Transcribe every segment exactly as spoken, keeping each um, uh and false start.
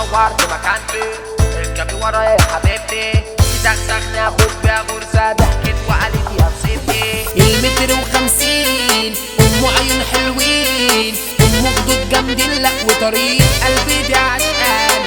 دورت مكانتي اركبي ورايا يا حبيبتي زغزغني اخد بيها غرزة ضحكت وقالت يا نصيبتي. المتر وخمسين ام عيون حلوين ام خدود جامدين لا وطريق قلبي دي عشقان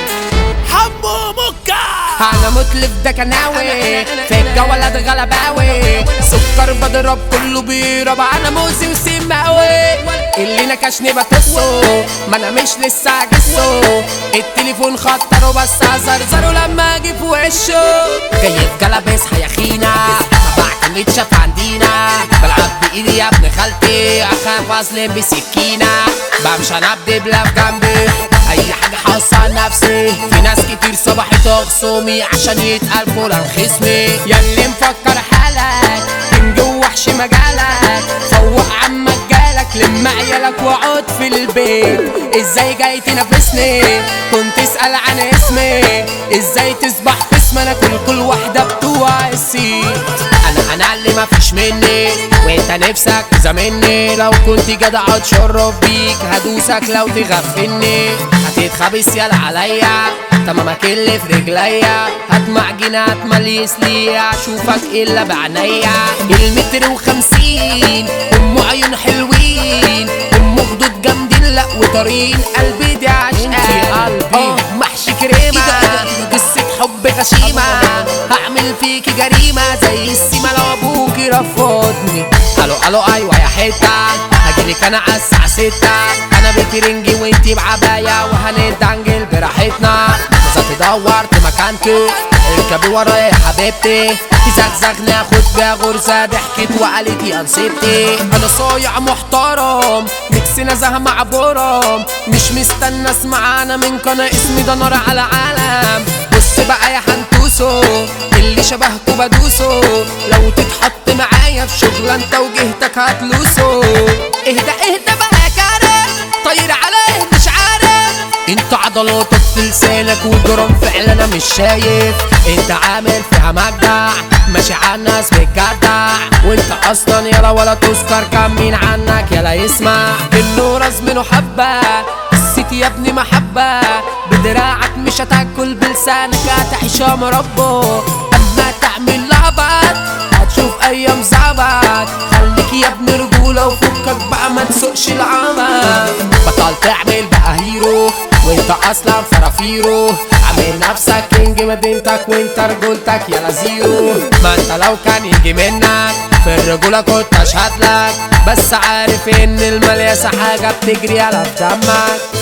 حمو مكة. انا متلف ده كناوي في الجولات غلباوي سكر بضرب كله بيرب انا موزي وسماوي اللي نكشني بتصه ما انا مش لسه عجزه التليفون خطره بس هزرزره لما اجي في وشه جاي في جلب اصحى يا خينا ما بعتمدش في عندينا بلعب بايدي يا ابن خالتي اخاف اظلم بسكينه بمشي انا بدبله في جنبي اي حاجه حاصه نفسي في ناس كتير صبحت خصومي عشان يتقال فلان خصمي ياللي مفكر حالك كنج وحش مجالك فوق عمك جالك لم عيالك واقعد في البيت ازاي جاي تنافسني كنت اسال عن اسمي ازاي تصبح قسم انا كل كل واحده بتوع السيت انا انا اللي مفيش مني وانت نفسك تزاملني لو كنت جدع اتشرف بيك هدوسك لو تغفلني هتتخبس يالا عليا تمامك اللي في رجليا هدمع جنات ماليس ليا اشوفك الا بعينيا. المتر وخمسين ام عيون حلوين ام خدود جامدين لا وطرين قلبي دي عشقان اه محشي كريمه قصه حب غشيمه هعمل فيكي جريمه زي السيما لو ابوكي رفضني. الو الو ايوه يا حته هجيلك انا على الساعه ستة انا بترنجي وانتي بعبايه وهنتدنجل براحتنا نزلت دورت مكانتي اركبي ورايا يا حبيبتي تزغزغني اخد بيها غرزه ضحكت وقالت يا نصيبتي. انا صايع محترم ميكس نزهه مع برم مش مستنى اسمع انا منك انا اسمي ده نار على عالم. بص بقى يا حنتوسو اللي شبهكوا بدوسو لو تتحط معايا في شغله انت وجهتك هتلوسو. اهدى اهدى بقى يا كارم طير على ايه مش عارف انت عضلاتك في لسانك والجرام فعلا انا مش شايف انت عامل فيها مجدع ماشي على الناس بالجدع وانت اصلا يلا ولا تذكر كم مين عنك يلا يسمع النور ازمنه حبه الست يا ابني محبه بدراعك مش هتاكل بلسانك هتعيش يا مربى اما تعمل لعبك هتشوف ايام زعبك خليك يا ابني رجوله وفكك بقى ما تسوقش العمى بطل تعمل بقى هيرو وانت اصلا فرافيرو عامل نفسك كينج مدينتك وانت رجولتك يلا زيرو. ما انت لو كان يجي منك في الرجوله كنت اشهد لك بس عارف ان الملياسه حاجه بتجري على في دمك